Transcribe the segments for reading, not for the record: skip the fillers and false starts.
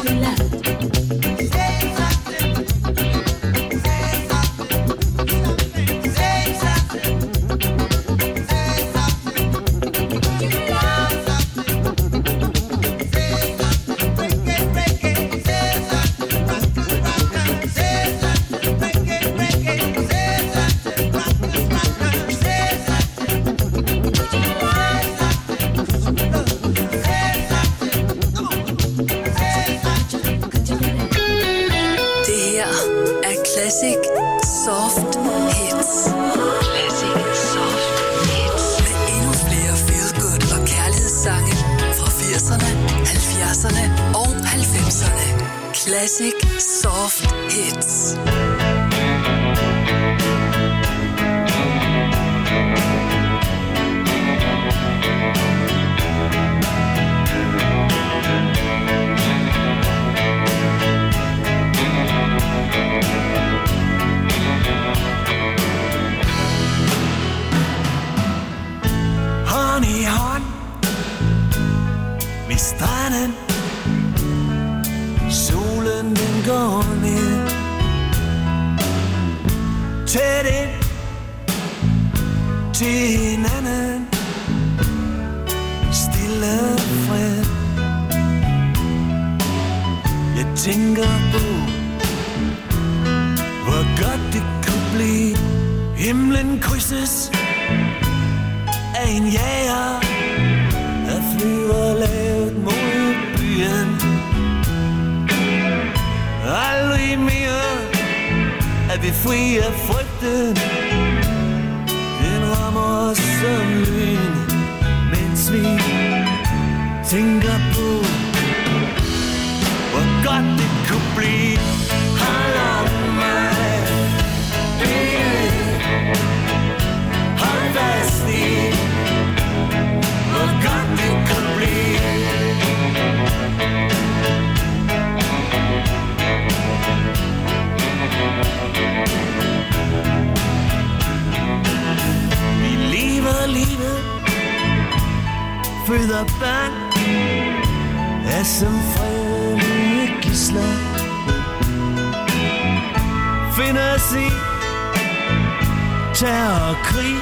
Classic Soft Hits. Hånd i hånd ved stranden, solen den går ned, tæt ind til hinanden, stille fred. Jeg tænker på, hvor godt det kunne blive. Himlen krydses af en jager, der flyver lavt mod byen. Aldrig mere er vi fri af frygten. Den rammer os som lyn, mens vi tænker på, hvor godt det kunne blive. Hold om mig, baby. Hold fast i, hvor godt det kunne blive. Vi lever livet, føder børn, er som fredelige gidsler. Finder os i terror og krig,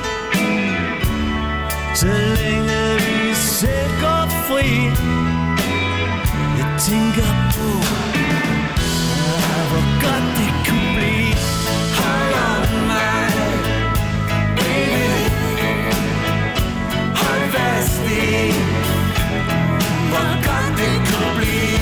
så længe vi selv går fri. Jeg tænker på, hvor godt det kunne blive. Hold om mig, baby. Hold fast i, hvor godt det kunne blive.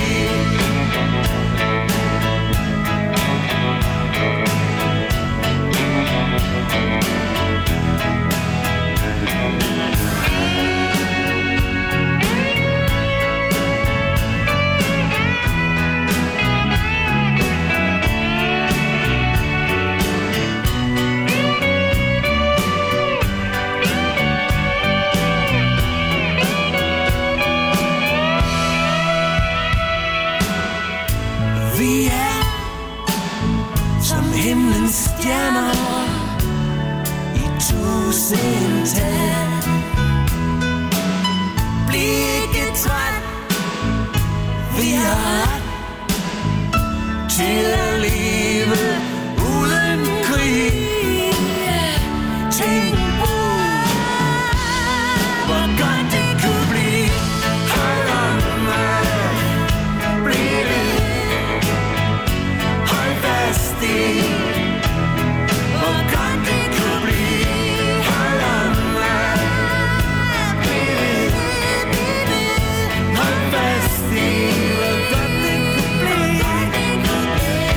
Vi er som himlens stjerner i tusindtal. Bliv ikke træt, vi har ret til at leve uden krig. Tænk på, hvor godt det kunne blive. Hold om mig, baby. Hold fast i, hvor godt det kunne blive. Hold om mig, baby. Hold fast i, hvor godt det kunne blive.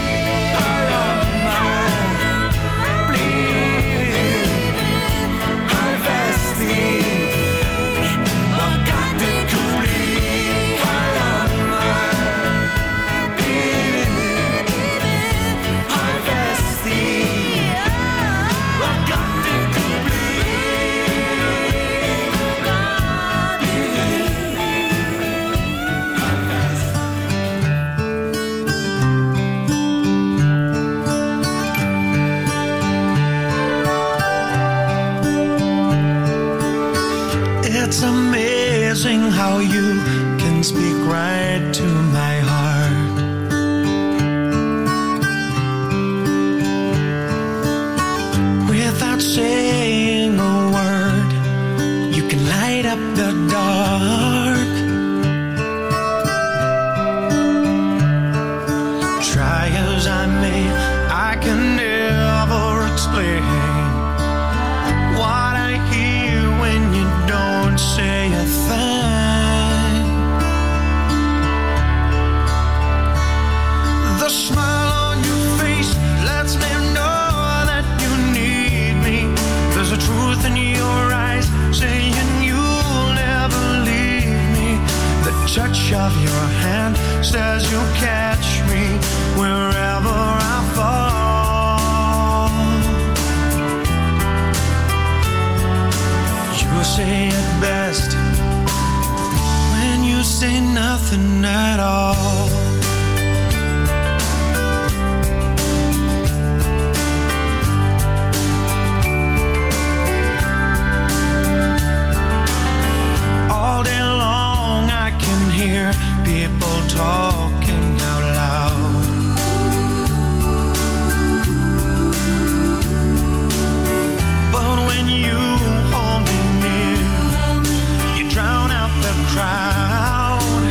smile on your face lets me know that you need me. There's a truth in your eyes saying you'll never leave me. The touch of your hand says you'll catch me wherever I fall. You say it best when you say nothing at all. All day long I can hear people talking out loud. But when you hold me near, you drown out the crowd.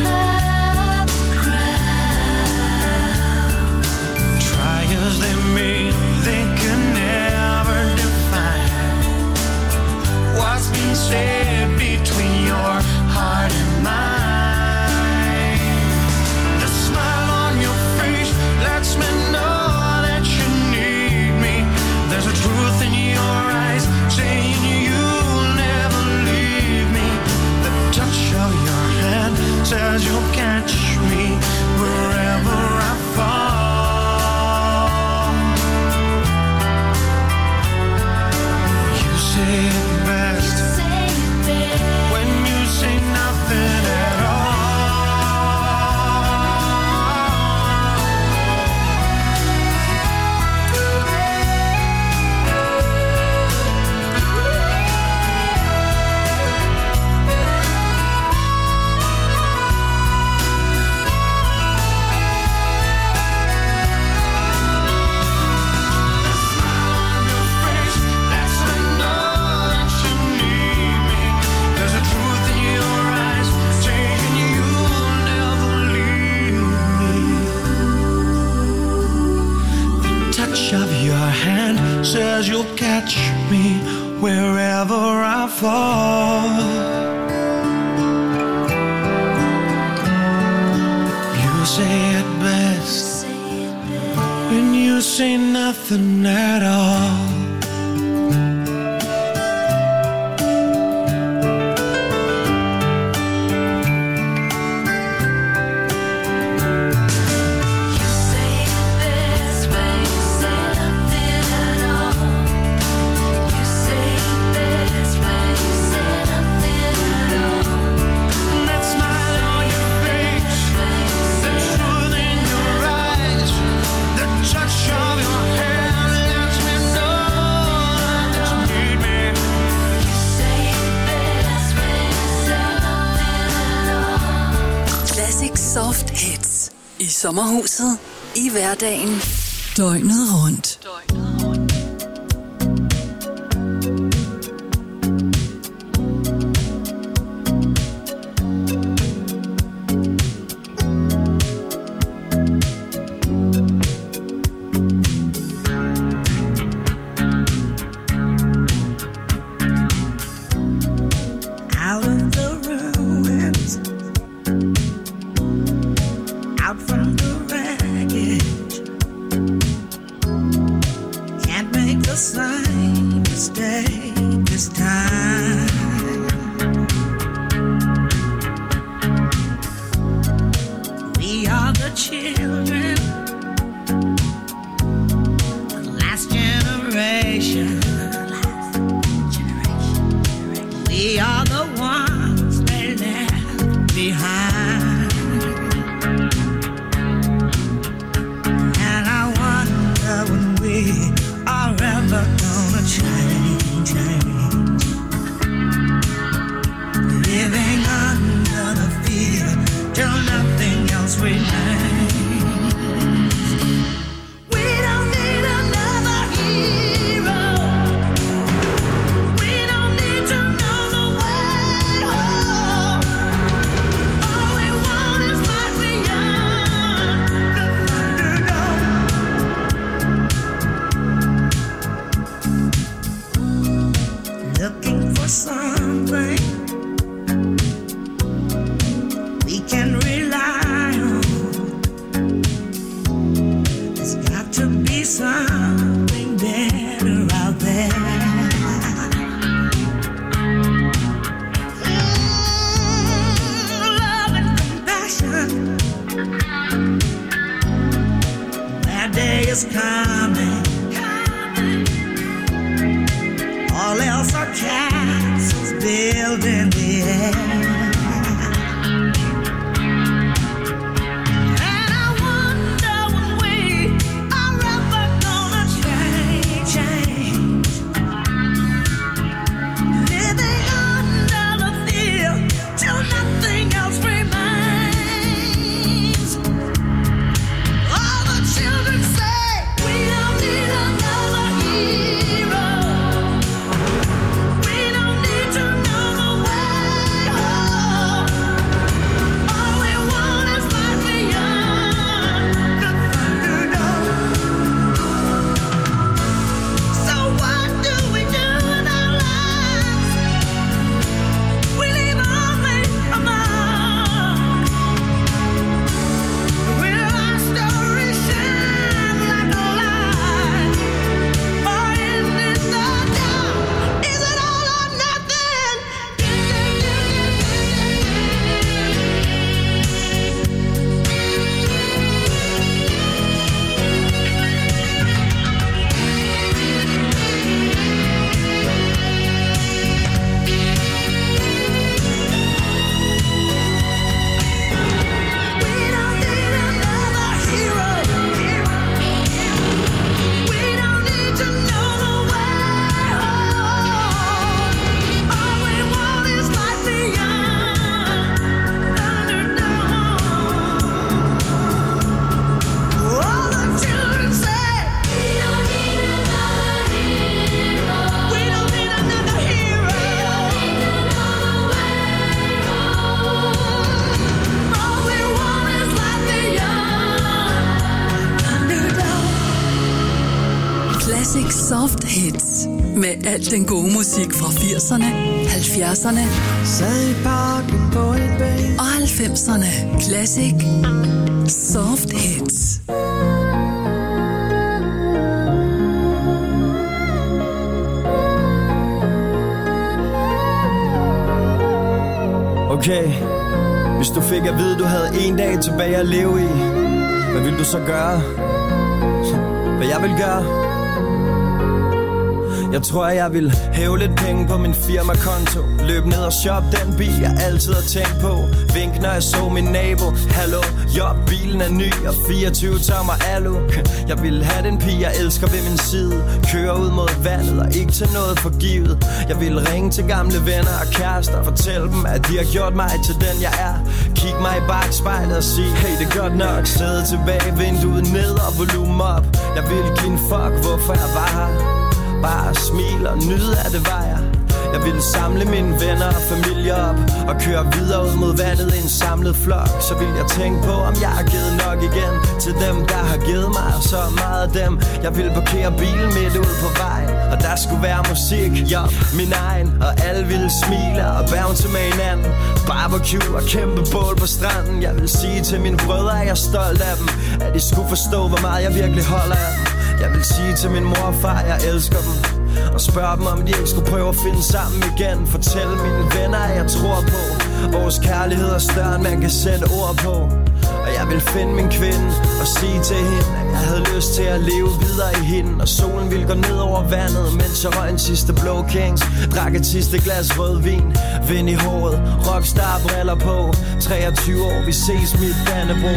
Try as they may, they can never define what's been said between your heart and mine. The smile on your face lets me know that you need me. There's a truth in your eyes saying you'll never leave me. The touch of your hand says you'll catch me wherever I fall. You say it best when you say nothing at all. Of your hand says you'll catch me wherever I fall. You say it best when you say nothing at all. Soft hits i sommerhuset, i hverdagen, døgnet rundt. Living under the fear till nothing else remains. something better out there. Love and compassion. That day is coming. All else are castles built in the air. Soft Hits med al den gode musik fra 80'erne, 70'erne og 90'erne. Classic Soft Hits. Okay, hvis du fik at vide, du havde en dag tilbage at leve i, hvad vil du så gøre? Hvad jeg vil gøre? Jeg tror, jeg vil hæve lidt penge på min firmakonto. Løb ned og shop den bil, jeg altid har tænkt på. Vink, når jeg så min nabo. Hallo, job, bilen er ny og 24 tommer alu. Jeg vil have den pige, jeg elsker ved min side. Køre ud mod vandet og ikke til noget forgivet. Jeg vil ringe til gamle venner og kærester. Fortælle dem, at de har gjort mig til den, jeg er. Kig mig i bagspejlet og sige, hey, det er godt nok. Sidde tilbage, vinduet ned og volumen op. Jeg vil give en fuck, hvorfor jeg var her. Bare smile og nyde af det var jeg. Jeg ville samle mine venner og familie op og køre videre ud mod vandet i en samlet flok. Så vil jeg tænke på, om jeg har givet nok igen til dem, der har givet mig så meget af dem. Jeg ville parkere bilen midt ud på vejen, og der skulle være musik, jo, min egen. Og alle ville smile og bounce med hinanden. Barbecue og kæmpe bål på stranden. Jeg vil sige til mine brødre, at jeg er stolt af dem, at de skulle forstå, hvor meget jeg virkelig holder af dem. Jeg vil sige til min mor og far, jeg elsker dem. Og spørge dem, om de ikke skulle prøve at finde sammen igen. Fortælle mine venner, at jeg tror på vores kærlighed er større, end man kan sætte ord på. Og jeg vil finde min kvinde og sige til hende, at jeg havde lyst til at leve videre i hende. Og solen ville gå ned over vandet, mens jeg røg en sidste Blå Kings. Drak et sidste glas rødvin, vind i håret, rockstar briller på. 23 år, vi ses mit Dannebro.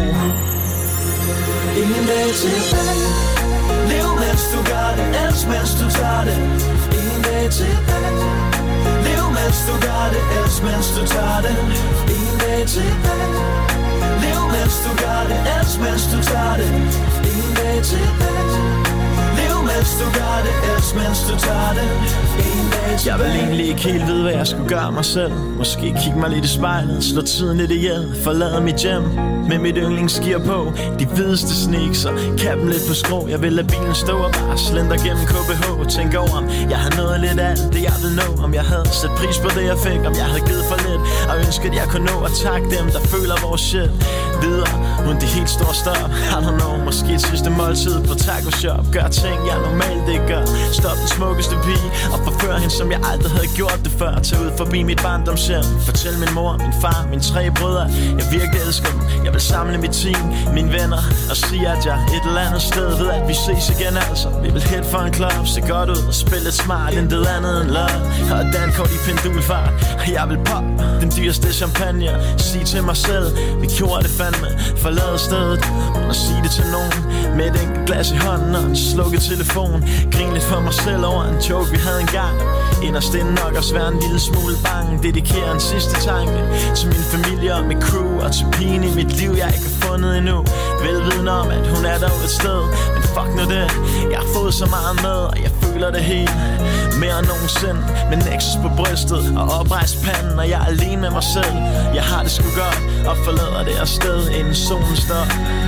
Ingen dag tilbage. Lev mens du gør det, elsk mens du tager det. Ingen dag tilbage. Lev mens du gør det, elsk mens du tager det. Ingen dag tilbage. Lev mens du gør det, elsk mens du tager det. Ingen dag tilbage. Lev mens mens du gør det, elsk mens du tager det. En dag tilbage. Jeg vil egentlig ikke helt vide, hvad jeg skulle gøre mig selv. Måske kigge mig lidt i spejlet, slå tiden lidt ihjel, forlade mit hjem med mit yndlingsgear på. De hvideste sneaks og kappen lidt på skrå. Jeg vil lade bilen stå og bare slender gennem KBH. Tænk over, om jeg havde nået lidt af alt det jeg ville nå. Om jeg havde sat pris på det jeg fik, om jeg havde givet for lidt. Og ønsket at jeg kunne nå at takke dem, der føler vores shit videre uden de helt store stop. I don't know, måske et sidste måltid på taco shop. Gør ting jeg normalt ikke gør. Stop den smukkeste pige og forfør hende som jeg aldrig havde gjort det før. Tag ud forbi mit barndomshjem. Fortæl min mor, min far, mine 3 brødre jeg virkelig elsker dem. Jeg vil samle mit team, mine venner og sige at jeg et eller andet sted ved at vi ses igen altså. Vi vil hit for en club, se godt ud og spille lidt smart. Intet andet end love og dankort i pendulfart. Jeg vil pop den dyreste champagne. Sige til mig selv, vi gjorde det fandme. Forlade stedet uden at sige det til nogen. Med et enkelt glas i hånden og en slukket telefon. Grin lidt for mig selv over en joke vi havde engang. Inderst inde nok også være en lille smule bange. Dedikerer en sidste tanke til min familie og mit crew. Og til pigen i mit liv jeg ikke har fundet endnu. Velvidende om at hun er der et sted. Men fuck nu det, jeg har fået så meget med. Og jeg føler det helt mere end nogensinde. Med Nexus på brystet og oprejst panden. Og jeg er alene med mig selv. Jeg har det sgu godt og forlader det her sted inden solen står.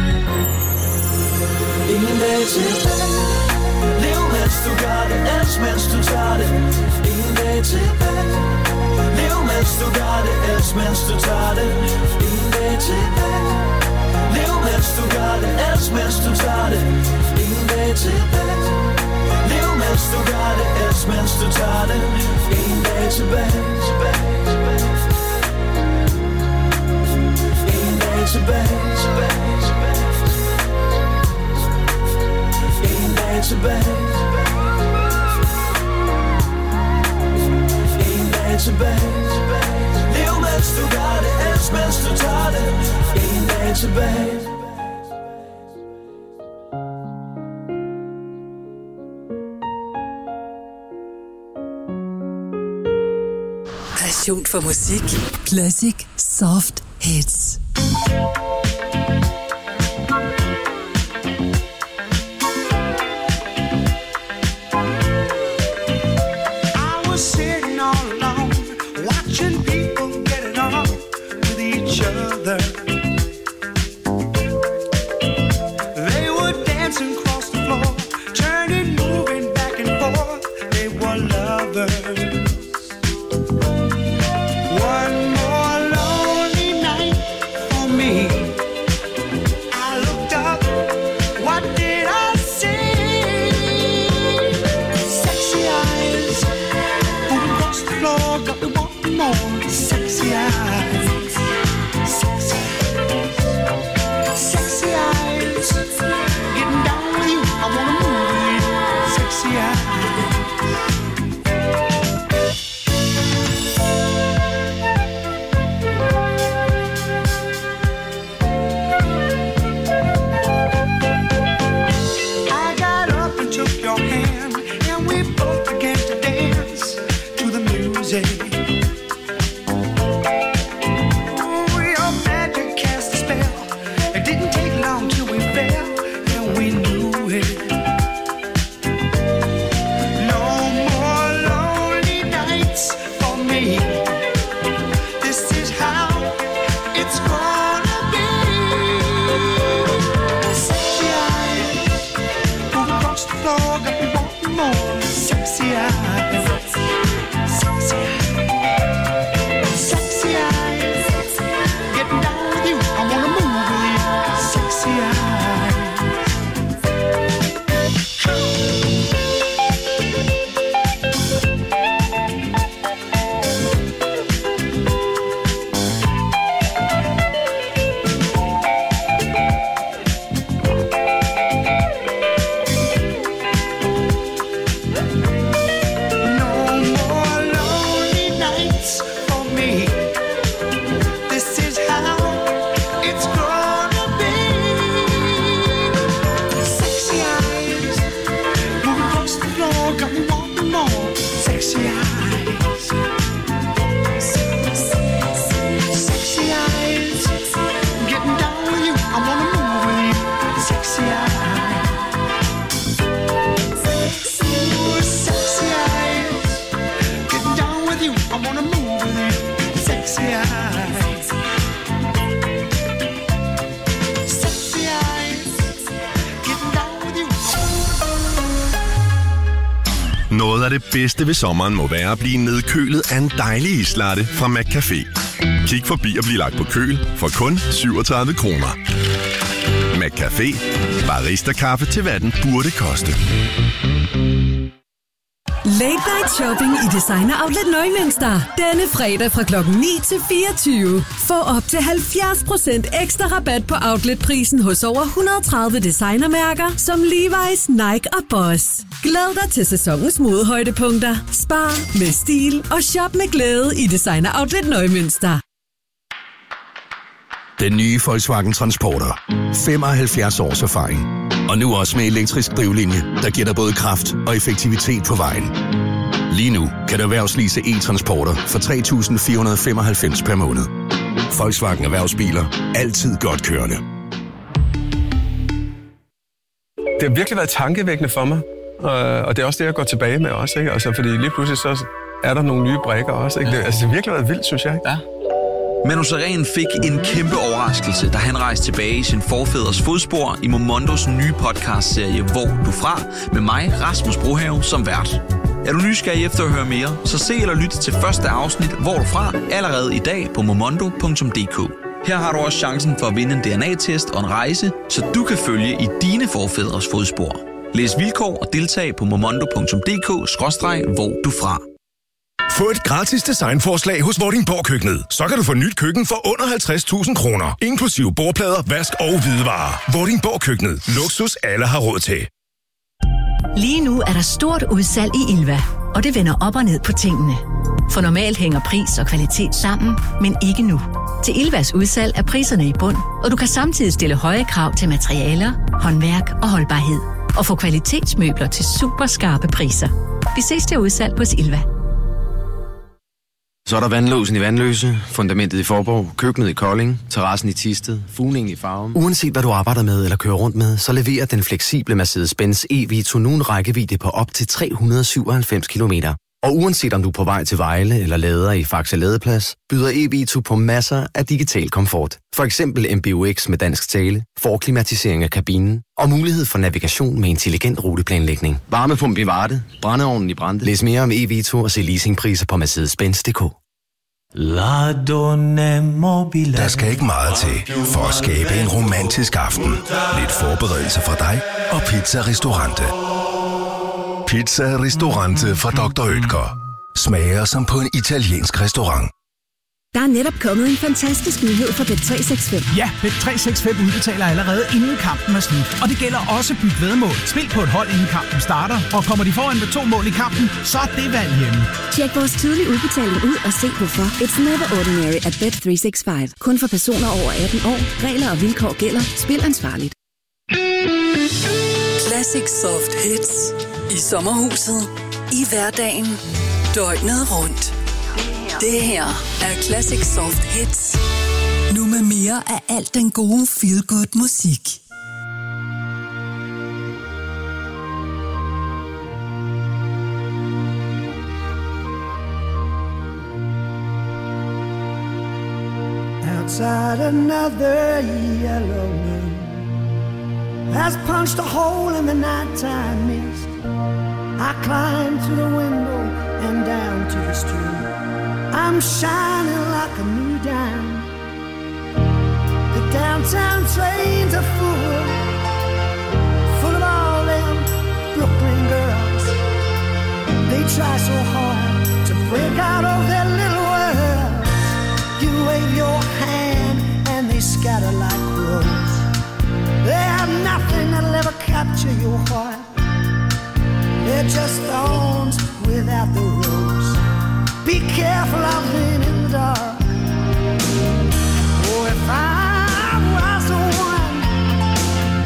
Ingen dag tilbage. Lev mens du gør det, elsk mens du tager det. Ingen dag tilbage. Lev mens du gør det, elsk mens du tager det. Ingen dag tilbage. Lev mens du gør det, elsk mens du tager det. Ingen dag tilbage. Lev mens du gør det, elsk mens du tager det. Ingen dag tilbage. Ingen dag tilbage. Ingen dag tilbage. Ingen dag tilbage. Lev mens du gør det, elsk mens du tager det. Ingen dag tilbage. Passion for musik. Classic Soft Hits. af det bedste ved sommeren må være at blive nedkølet af en dejlig islatte fra McCafé. Kig forbi og bliv lagt på køl for kun 37 kroner. McCafé. Barista-kaffe til hvad den burde koste. Late Night Shopping i Designer Outlet Neumünster. Denne fredag fra klokken 9 til 24. Få op til 70% ekstra rabat på outletprisen hos over 130 designermærker som Levi's, Nike og Boss. Glæd dig til sæsonens modehøjdepunkter. Spar med stil og shop med glæde i Designer Outlet Neumünster. Den nye Volkswagen Transporter. 75 års erfaring. Og nu også med elektrisk drivlinje, der giver dig både kraft og effektivitet på vejen. Lige nu kan du erhvervslease e-transporter for 3.495 per måned. Volkswagen Erhvervsbiler. Altid godt kørende. Det har virkelig været tankevækkende for mig. Og det er også det, jeg går tilbage med også. Ikke? Altså, fordi lige pludselig så er der nogle nye brækker også. Ikke? Det har virkelig været vildt, synes jeg. Ja. Manu Sareen fik en kæmpe overraskelse, da han rejste tilbage i sin forfædres fodspor i Momondos nye podcastserie Hvor du fra, med mig, Rasmus Brohave, som vært. Er du nysgerrig efter at høre mere, så se eller lyt til første afsnit Hvor du fra, allerede i dag på momondo.dk. Her har du også chancen for at vinde en DNA-test og en rejse, så du kan følge i dine forfædres fodspor. Læs vilkår og deltag på momondo.dk/hvor du fra. Få et gratis designforslag hos Vordingborg Køkkenet. Så kan du få nyt køkken for under 50.000 kroner. Inklusive bordplader, vask og hvidevarer. Vordingborg Køkkenet. Luksus alle har råd til. Lige nu er der stort udsalg i Ilva, og det vender op og ned på tingene. For normalt hænger pris og kvalitet sammen, men ikke nu. Til Ilvas udsalg er priserne i bund, og du kan samtidig stille høje krav til materialer, håndværk og holdbarhed. Og få kvalitetsmøbler til super skarpe priser. Vi ses til udsalg hos Ilva. Så er der vandlåsen i Vandløse, fundamentet i Forborg, køkkenet i Kolding, terrassen i Thisted, fugningen i Farum. Uanset hvad du arbejder med eller kører rundt med, så leverer den fleksible Mercedes-Benz e-Vito nu en rækkevidde på op til 397 km. Og uanset om du er på vej til Vejle eller lader i Faxe Ladeplads, byder e-Vito på masser af digital komfort. For eksempel MBUX med dansk tale, forklimatisering af kabinen og mulighed for navigation med intelligent ruteplanlægning. Varmepumpe i Varde, brændeovnen i Brande. Læs mere om e-Vito og se leasingpriser på Mercedes-Benz.dk. Der skal ikke meget til for at skabe en romantisk aften. Lidt forberedelse fra dig og Pizza Ristorante. Pizza Ristorante fra Dr. Oetker. Smager som på en italiensk restaurant. Der er netop kommet en fantastisk nyhed fra Bet365. Ja, Bet365 udbetaler allerede inden kampen er slut. Og det gælder også byt væddemål. Spil på et hold inden kampen starter. Og kommer de foran med 2 mål i kampen, så er det valg hjemme. Tjek vores tidlige udbetaling ud og se hvorfor. It's never ordinary at Bet365. Kun for personer over 18 år. Regler og vilkår gælder. Spil ansvarligt. Classic Soft Hits. I sommerhuset. I hverdagen. Døgnet rundt. Det her er Classic Soft Hits. Nu med mere af alt den gode feel-good musik. Outside another yellow moon has punched a hole in the nighttime mist. I climbed through the window and down to the street. I'm shining like a new dime. The downtown trains are full of all them Brooklyn girls. They try so hard to break out of their little world. You wave your hand and they scatter like crows. They have nothing that'll ever capture your heart. They're just thorns without the rose. Be careful of them in the dark. Oh, if I was the one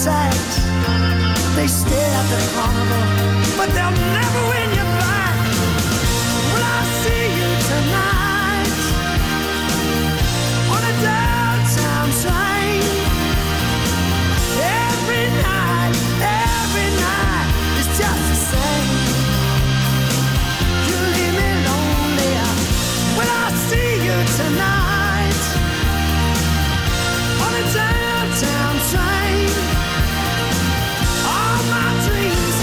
tags. They stay at the carnival, but they'll never win you back. Will I see you tonight on a downtown train? Every night is just the same. You leave me lonely. Will I see you tonight on a downtown train? All my dreams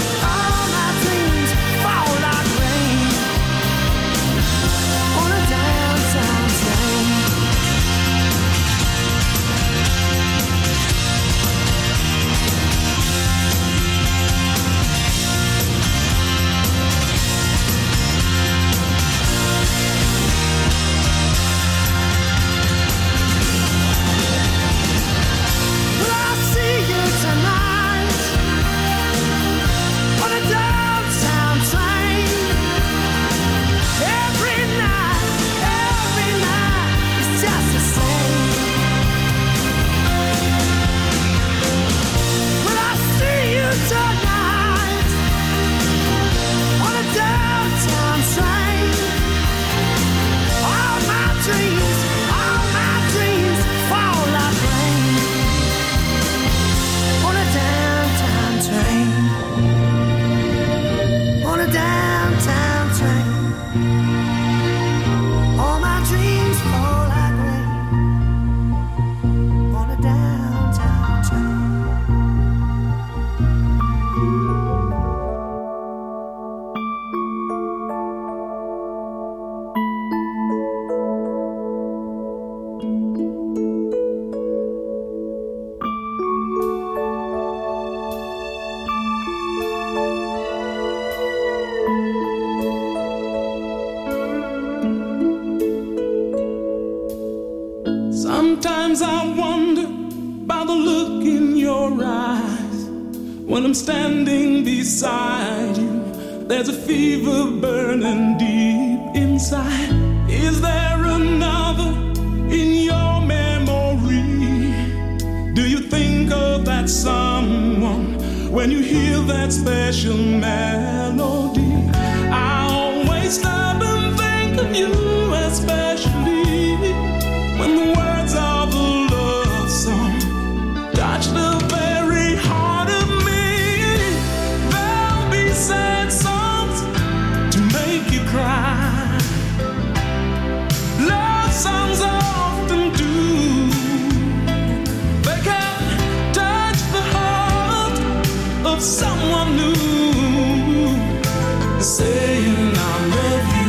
fall like rain on a downtown train. Will I see you tonight on a downtown train? Every night is just the same. Will I see you tonight on a downtown train? All my dreams fall like rain on a downtown train. On a downtown train. All my dreams fall like rain on a downtown train. Sometimes I wonder about the look in your eyes. When I'm standing beside you, there's a fever burning deep inside. Is there another in your memory? Do you think of that someone when you hear that special melody? I always stop and think of you, especially when the words of a love song touch the very heart of me. There'll be sad songs to make you cry. Love songs often do. They can touch the heart of someone new, saying I love you.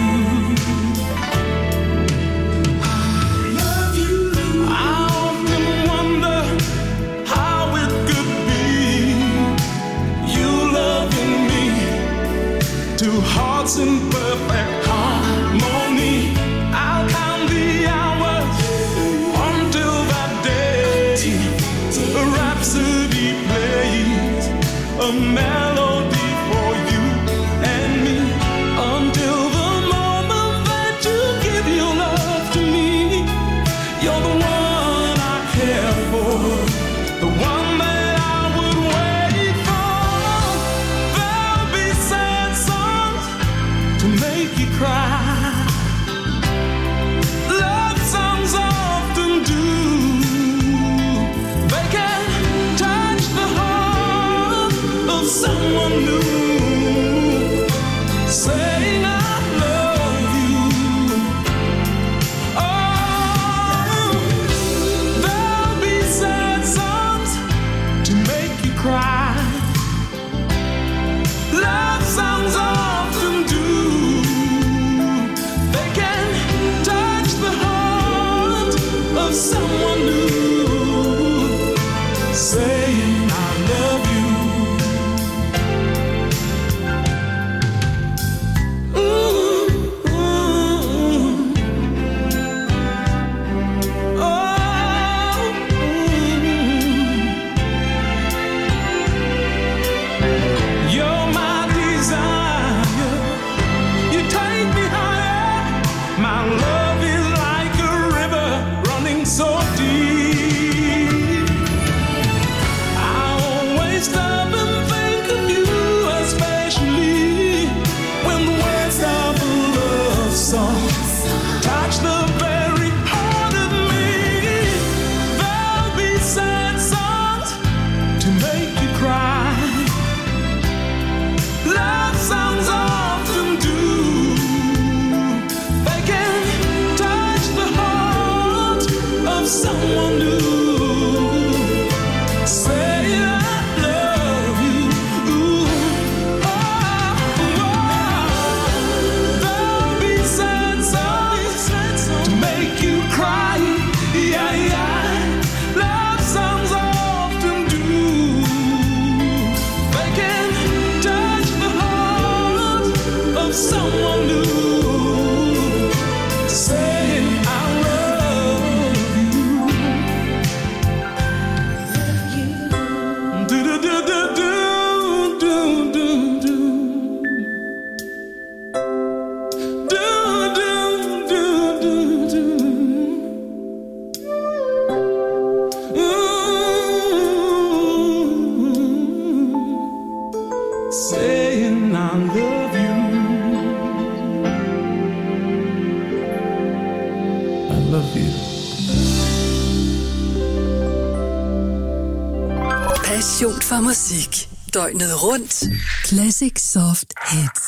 Two hearts in perfect harmony. I'll count the hours until that day. A rhapsody plays, a melody for you and me, until the moment that you give your love to me. You're the one I care for, the one that I would wait for. There'll be sad songs to make you cry. Love songs often do. They can touch the heart of someone new, saying I love you. Oh, there'll be sad songs to make you cry. Love songs often do. They can touch the heart of someone new, saying I love you. passion for musik. Døgnet rundt. Classic Soft Hits.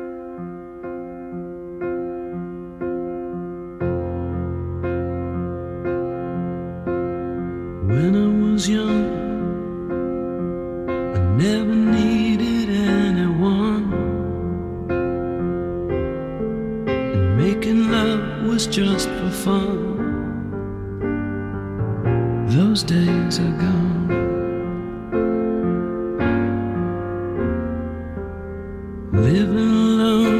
When I was young, I never needed anyone, and making love was just for fun. Those days are gone. Living alone,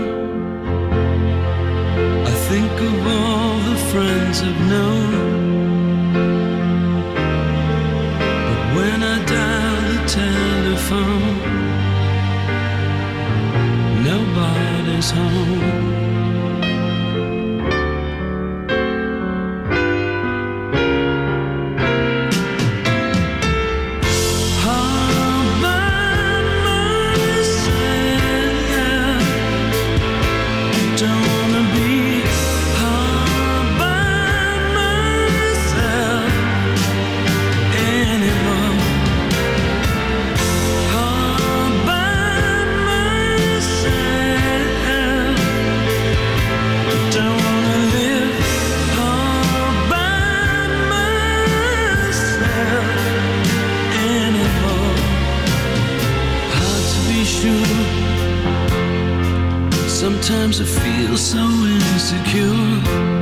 I think of all the friends I've known. When I dial the telephone, nobody's home. Sometimes I feel so insecure,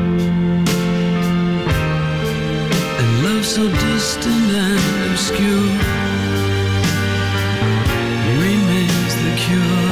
and love so distant and obscure remains the cure.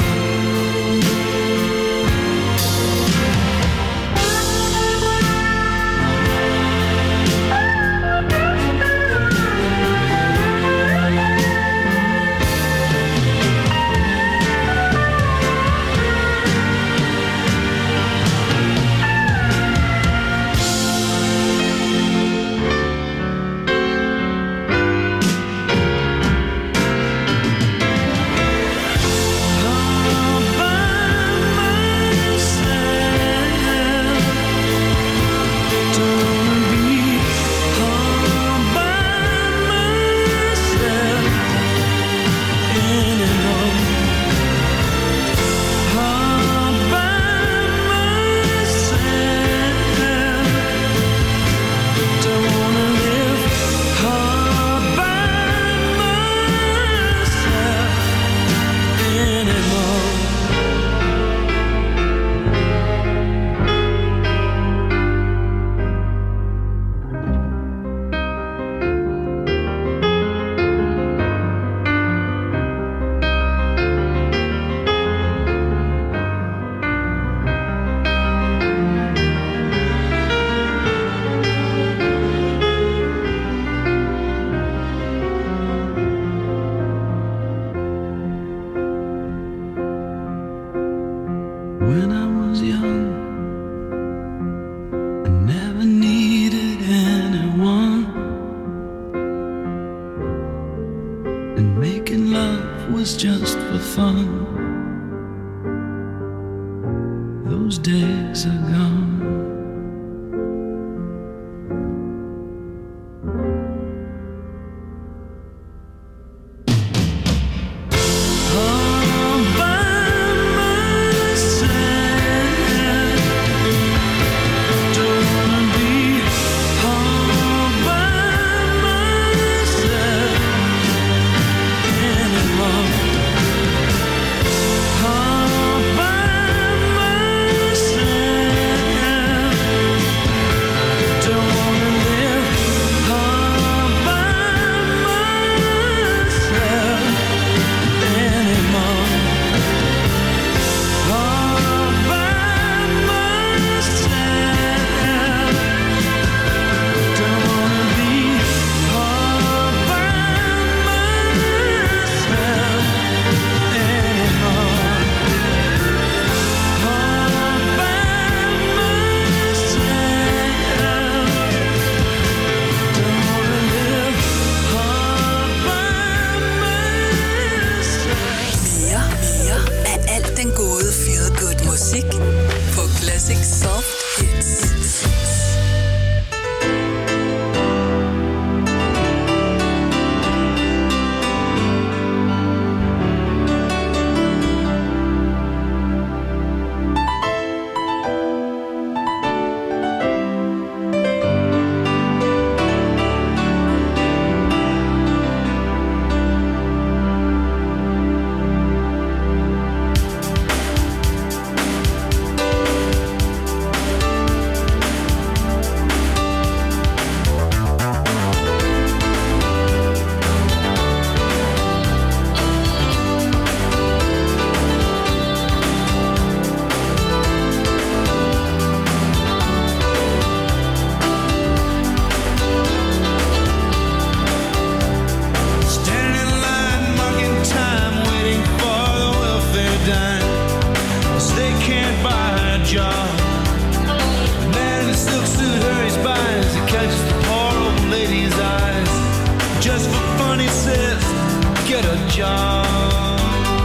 job. The man in the silk suit hurries by as he catches the poor old lady's eyes. Just for fun, he says, get a job.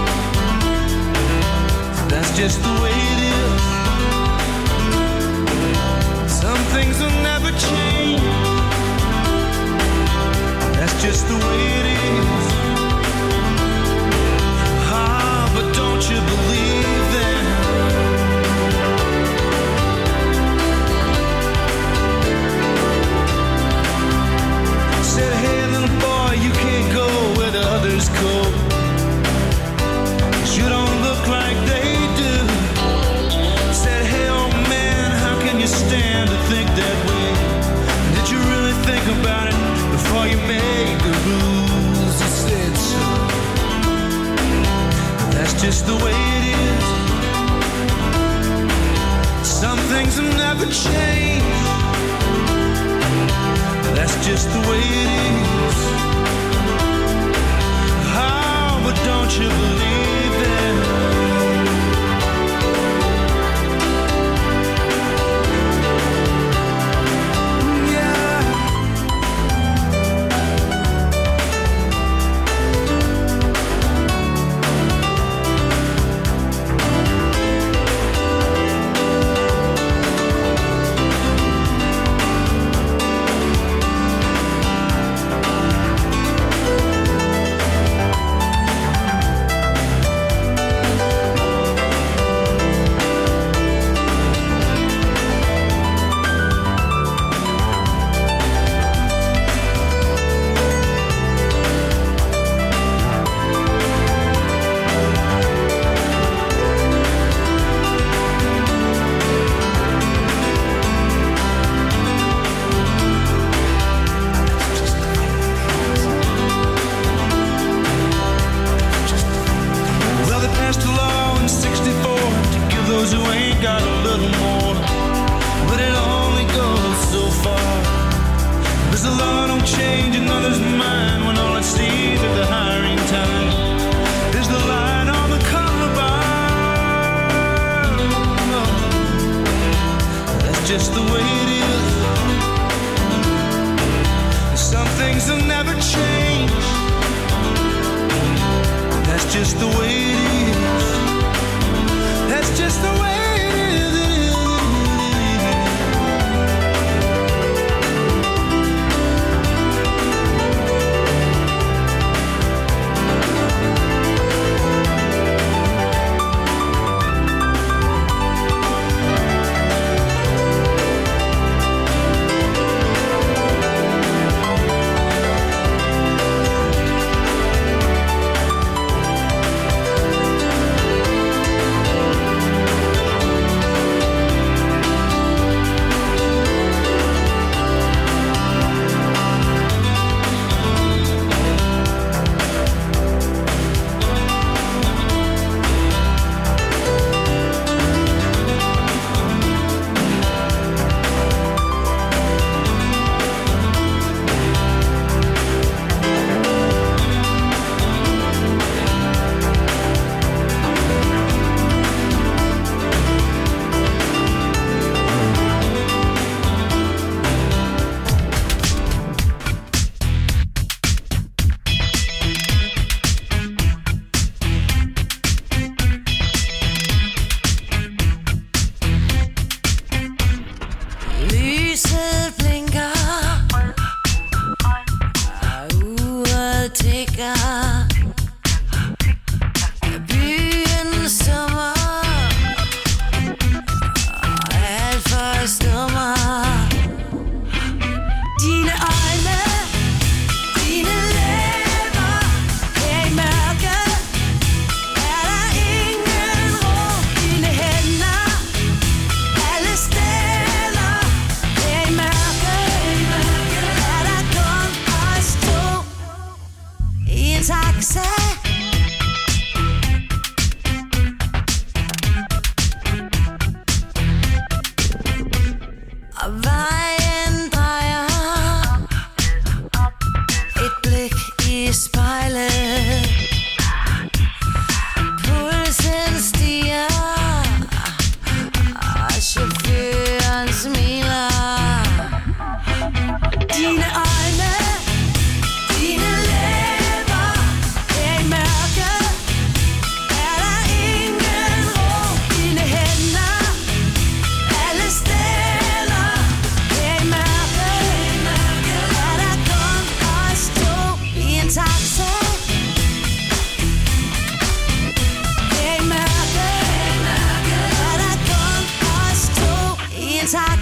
That's just the way it is. Some things will never change. That's just the way it is. Ah, but don't you believe them? Said, hey little boy, you can't go where the others go. 'Cause you don't look like they do. Said, hey old man, how can you stand to think that way? Did you really think about it before you made the rules? He said so. That's just the way it is. Some things will never change. That's just the way it is. Oh, but don't you believe it?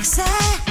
taxa.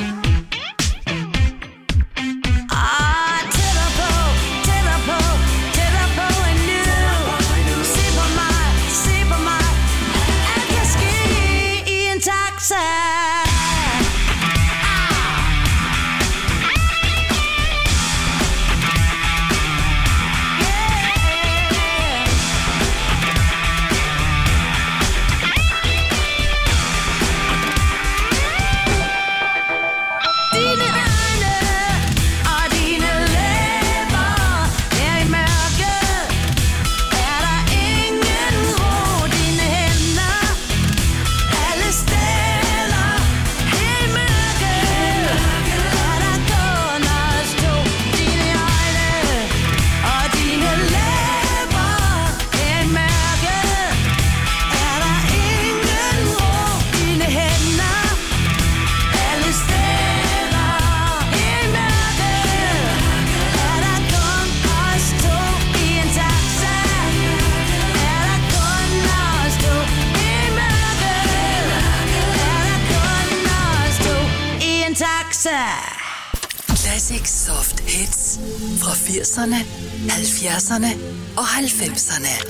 Classic Soft Hits fra 80'erne, 70'erne og 90'erne.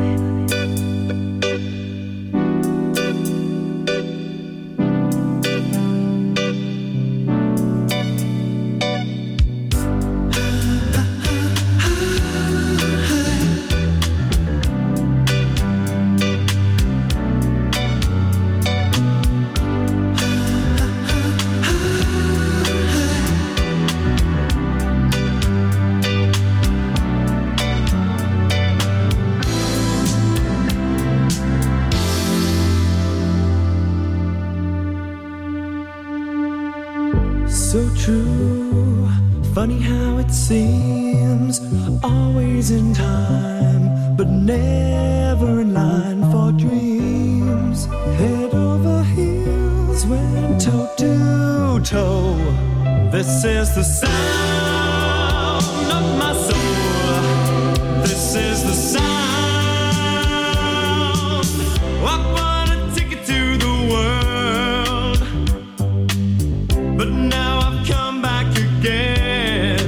So true, funny how it seems, always in time, but never in line for dreams. Head over heels, went toe to toe. This is the sound of my soul. This is the sound. I want a ticket to the world, but now I've come back again.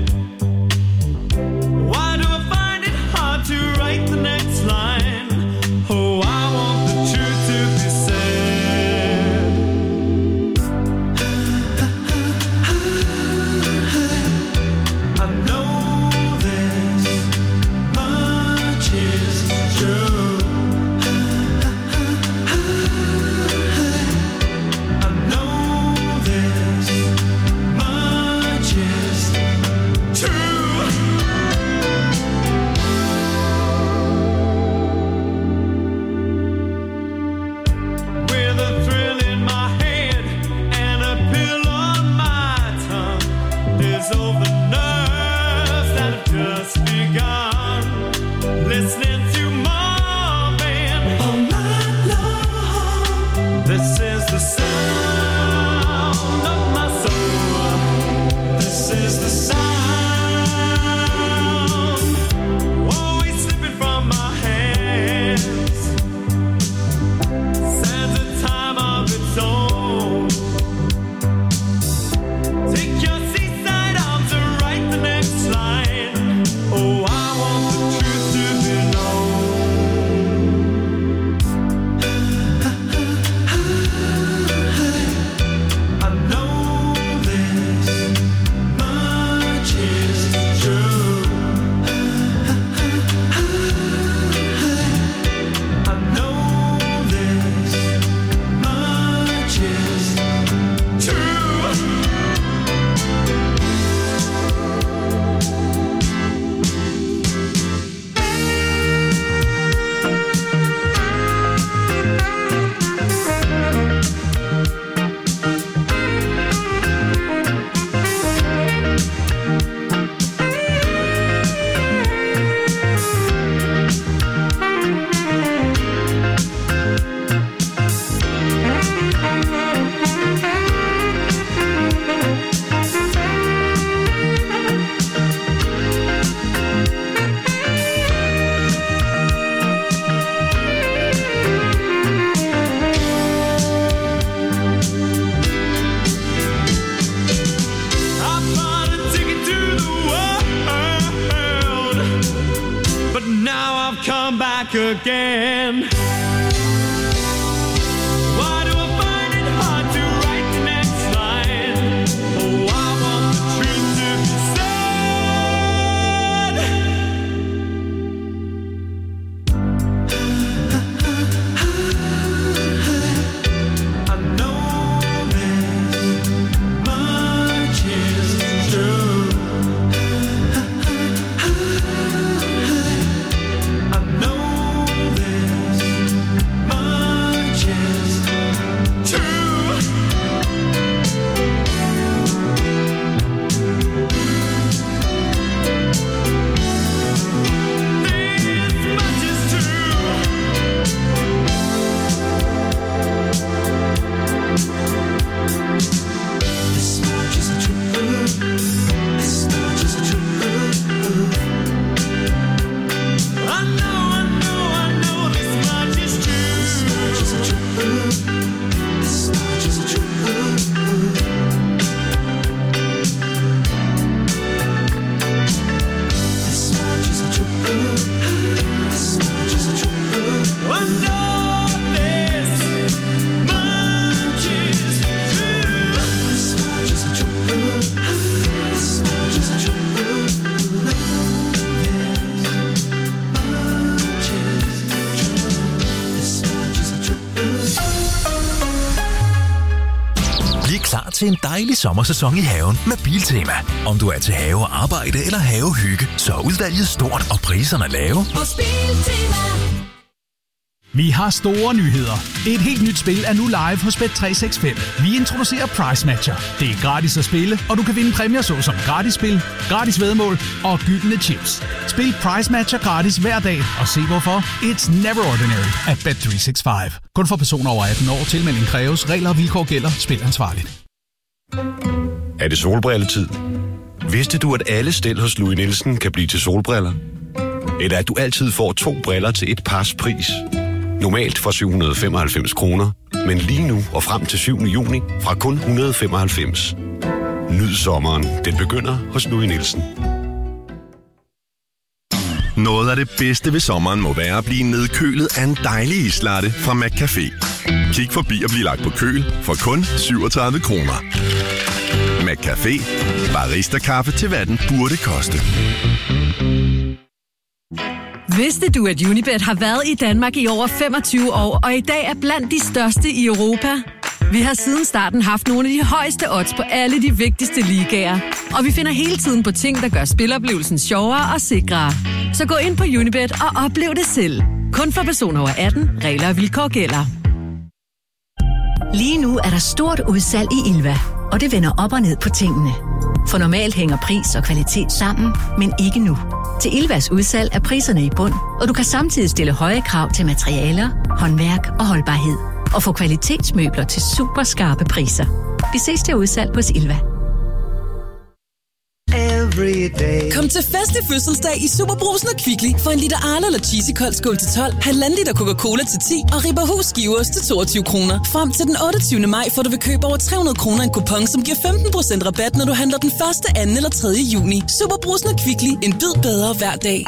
Why do I find it hard to write the next line? Oh, I want the truth to be said. I know again. Why do I find it hard to write the next line? Oh, I want the truth to be said. I know this much is true. I know this much is true. This much is true. This much is true. This much is true. I know this much is true. This much is true. This much is true. This much is true. This much is true. I know this much is true. This much is true. This much is true. Bliv klar til en dejlig sommersæson i haven med Biltema. Om du er til have og arbejde eller havehygge, så er udvalget stort og priserne lave. Hos Biltema. Vi har store nyheder. Et helt nyt spil er nu live hos Bet365. Vi introducerer Price Matcher. Det er gratis at spille, og du kan vinde præmier såsom gratis spil, gratis væddemål og gyldne chips. Spil Price Matcher gratis hver dag, og se hvorfor. It's never ordinary at Bet365. Kun for personer over 18 år. Tilmelding kræves. Regler og vilkår gælder. Spil ansvarligt. Er det solbrilletid? Vidste du, at alle stel hos Louis Nielsen kan blive til solbriller? Eller at du altid får 2 briller til et pars pris? Normalt for 795 kroner, men lige nu og frem til 7. juni fra kun 195. Nyd sommeren. Den begynder hos Louis Nielsen. Noget af det bedste ved sommeren må være at blive nedkølet af en dejlig islatte fra McCafé. Kig forbi og bliv lagt på køl for kun 37 kroner. McCafé. Barista-kaffe til hvad den burde koste. Vidste du, at Unibet har været i Danmark i over 25 år, og i dag er blandt de største i Europa? Vi har siden starten haft nogle af de højeste odds på alle de vigtigste ligaer. Og vi finder hele tiden på ting, der gør spiloplevelsen sjovere og sikrere. Så gå ind på Unibet og oplev det selv. Kun for personer over 18. Regler og vilkår gælder. Lige nu er der stort udsalg i Ilva, og det vender op og ned på tingene. For normalt hænger pris og kvalitet sammen, men ikke nu. Til Ilvas udsalg er priserne i bund, og du kan samtidig stille høje krav til materialer, håndværk og holdbarhed. Og få kvalitetsmøbler til super skarpe priser. Vi ses til udsalg hos Ilva. Kom til fest i fødselsdag i Superbrugsen og Kvickly for en liter Arla eller Cheesy Kold skål til 12, 1,5 liter Coca-Cola til 10 og Ribberhus skiveost til 22 kroner. Frem til den 28. maj får du ved køb over 300 kroner en kupon, som giver 15% rabat, når du handler den 1., 2. eller 3. juni. Superbrugsen og Kvickly. En bid bedre hver dag.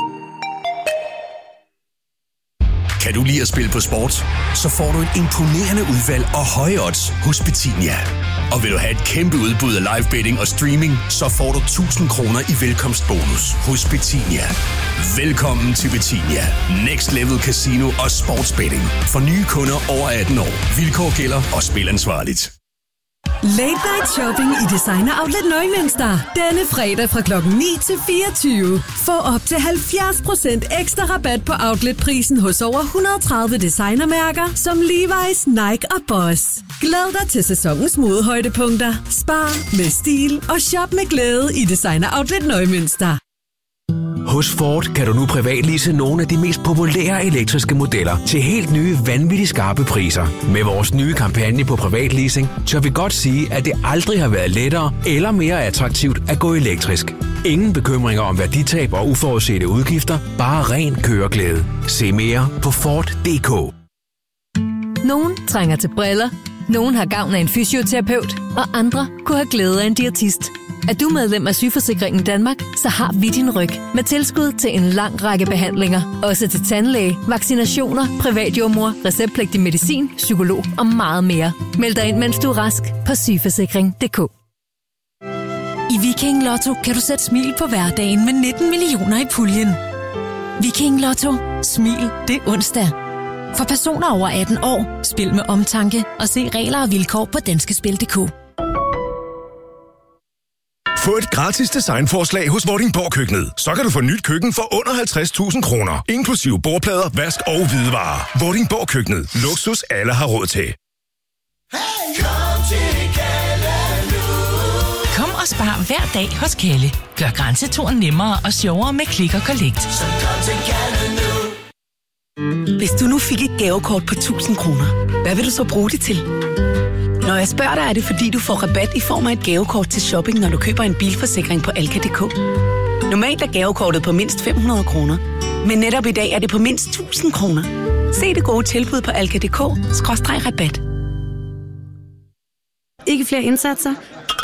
Kan du lide at spille på sport? Så får du et imponerende udvalg og høje odds hos Betinia. Og vil du have et kæmpe udbud af live betting og streaming, så får du 1000 kroner i velkomstbonus hos Betinia. Velkommen til Betinia. Next Level Casino og Sportsbetting. For nye kunder over 18 år. Vilkår gælder og spil ansvarligt. Late Night Shopping i Designer Outlet Neumünster. Denne fredag fra klokken 9 til 24. Få op til 70% ekstra rabat på outletprisen hos over 130 designermærker som Levi's, Nike og Boss. Glæd dig til sæsonens modehøjdepunkter. Spar med stil og shop med glæde i Designer Outlet Neumünster. Hos Ford kan du nu privatlease nogle af de mest populære elektriske modeller til helt nye, vanvittigt skarpe priser. Med vores nye kampagne på privatleasing, tør vi godt sige, at det aldrig har været lettere eller mere attraktivt at gå elektrisk. Ingen bekymringer om værditab og uforudsete udgifter, bare ren køreglæde. Se mere på Ford.dk. Nogen trænger til briller, nogen har gavn af en fysioterapeut, og andre kunne have glæde af en diætist. Er du medlem af Sygeforsikringen Danmark, så har vi din ryg. Med tilskud til en lang række behandlinger. Også til tandlæge, vaccinationer, privatjordmor, receptpligtig medicin, psykolog og meget mere. Meld dig ind, mens du er rask på sygeforsikring.dk. I Viking Lotto kan du sætte smil på hverdagen med 19 millioner i puljen. Viking Lotto. Smil det er onsdag. For personer over 18 år, spil med omtanke og se regler og vilkår på danskespil.dk. Få et gratis designforslag hos Vordingborg Køkkenet. Så kan du få nyt køkken for under 50.000 kroner. Inklusive bordplader, vask og hvidevarer. Vordingborg Køkkenet. Luksus alle har råd til. Kom og spar hver dag hos Kalle. Gør grænseturen nemmere og sjovere med Click & Collect. Hvis du nu fik et gavekort på 1.000 kroner, hvad vil du så bruge det til? Når jeg spørger dig, er det fordi, du får rabat i form af et gavekort til shopping, når du køber en bilforsikring på Alka.dk. Normalt er gavekortet på mindst 500 kroner, men netop i dag er det på mindst 1.000 kroner. Se det gode tilbud på Alka.dk/rabat. Ikke flere indsatser?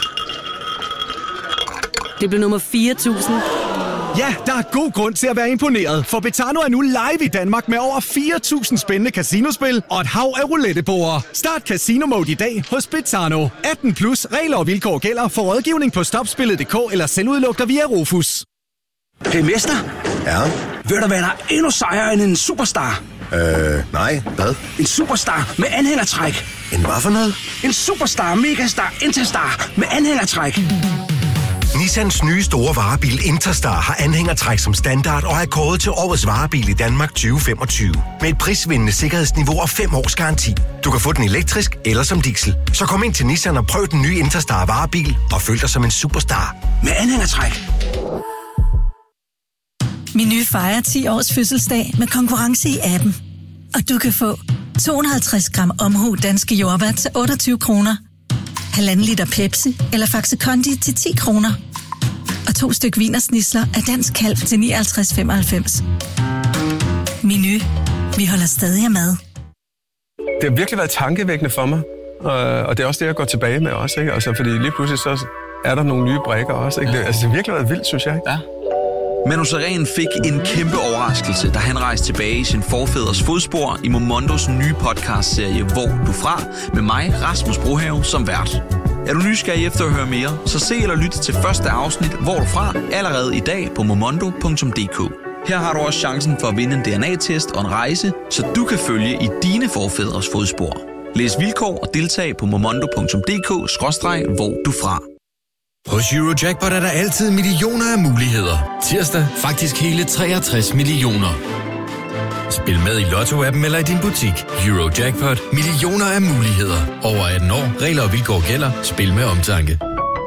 Det blev nummer 4.000. Ja, der er god grund til at være imponeret, for Betano er nu live i Danmark med over 4.000 spændende casinospil og et hav af rouletteborde. Start Casino Mode i dag hos Betano. 18 plus regler og vilkår gælder for rådgivning på stopspillet.dk eller selvudlugter via Rufus. Hey Mester? Ja? Ved du hvad, der er endnu sejere end en superstar? Nej, hvad? En superstar med anhængertræk. En hvad for noget? En superstar, megastar, interstar med anhængertræk. Nissans nye store varebil Interstar har anhængertræk som standard og er kåret til årets varebil i Danmark 2025. Med et prisvindende sikkerhedsniveau og 5 års garanti. Du kan få den elektrisk eller som diesel. Så kom ind til Nissan og prøv den nye Interstar varebil og føl dig som en superstar. Med anhængertræk. Meny fejrer 10 års fødselsdag med konkurrence i appen. Og du kan få 250 gram omhu danske jordbær til 28 kroner. 1,5 liter Pepsi eller Faxe Kondi til 10 kroner. Og 2 styk wienersnitsler af dansk kalv til 59,95. Meny. Vi holder stadig af mad. Det har virkelig været tankevækkende for mig. Og det er også det, jeg går tilbage med også, ikke? Altså, fordi lige pludselig så er der nogle nye brikker også, ikke? Det har virkelig været vildt, synes jeg, ikke? Ja. Manu Sareen fik en kæmpe overraskelse, da han rejste tilbage i sin forfædres fodspor i Momondos nye podcastserie Hvor du fra, med mig, Rasmus Brohave, som vært. Er du nysgerrig efter at høre mere, så se eller lyt til første afsnit Hvor du fra allerede i dag på momondo.dk. Her har du også chancen for at vinde en DNA-test og en rejse, så du kan følge i dine forfædres fodspor. Læs vilkår og deltag på momondo.dk/hvor du fra. Hos Eurojackpot er der altid millioner af muligheder. Tirsdag faktisk hele 63 millioner. Spil med i Lotto-appen eller i din butik. Eurojackpot. Millioner af muligheder. Over 18 år. Regler og vilkår gælder. Spil med omtanke.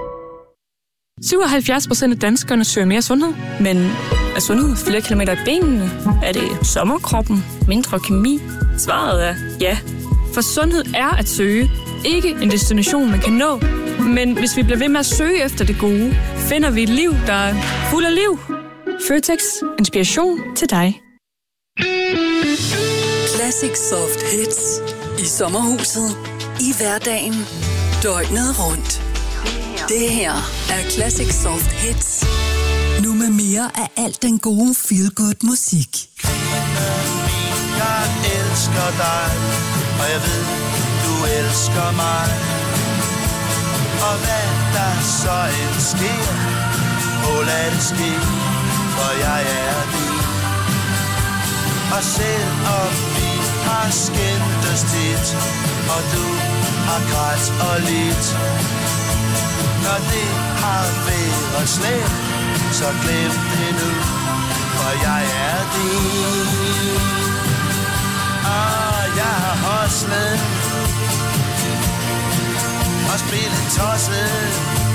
77% af danskerne søger mere sundhed. Men er sundhed flere kilometer i benene? Er det sommerkroppen? Mindre kemi? Svaret er ja. For sundhed er at søge. Ikke en destination, man kan nå. Men hvis vi bliver ved med at søge efter det gode, finder vi et liv, der er fuld af liv. Føtex. Inspiration til dig. Classic Soft Hits. I sommerhuset. I hverdagen. Døgnet rundt. Det her er Classic Soft Hits. Nu med mere af alt den gode feel-good musik. Jeg elsker dig, og jeg ved, du elsker mig. Og hvad der så end sker, lad det ske, for jeg er din. Og selvom vi har skændtes tit, og du har grædt og lidt, når det har været slemt, så glem det nu, for jeg er din. Og jeg har hostlet og spillet tosset,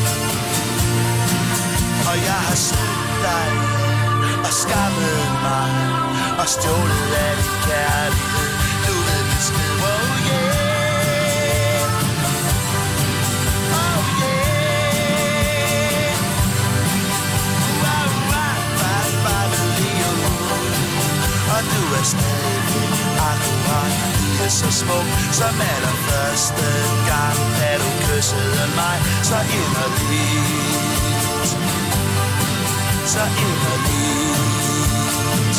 og jeg har snydt dig og skammet mig og stjålet af din kærlighed. Du ved besked, oh yeah, oh yeah. Og du er stadig akkurat lige så smuk som allerførste gang, da du kyssede mig så inderligt. så inderligt.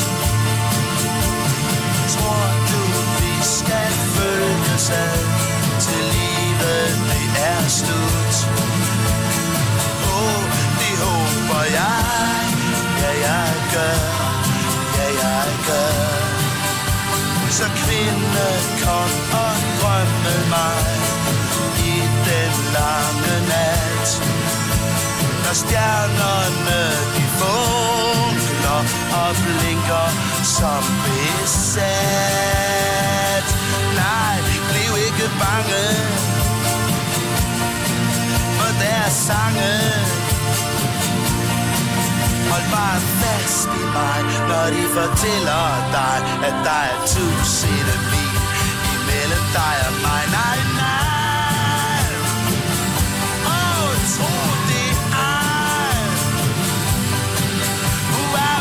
Tror du, vi skal følges ad, til livet det er slut? Det håber jeg, ja jeg gør, ja jeg gør. Så kvinde, kom og drøm med mig i den lange nat. Når stjernerne de funkler og blinker som besat. Nej, bliv ikke bange, for deres sange. Hold bare fast i mig, når de fortæller dig, at der er 1000 mil imellem dig og mig. Nej,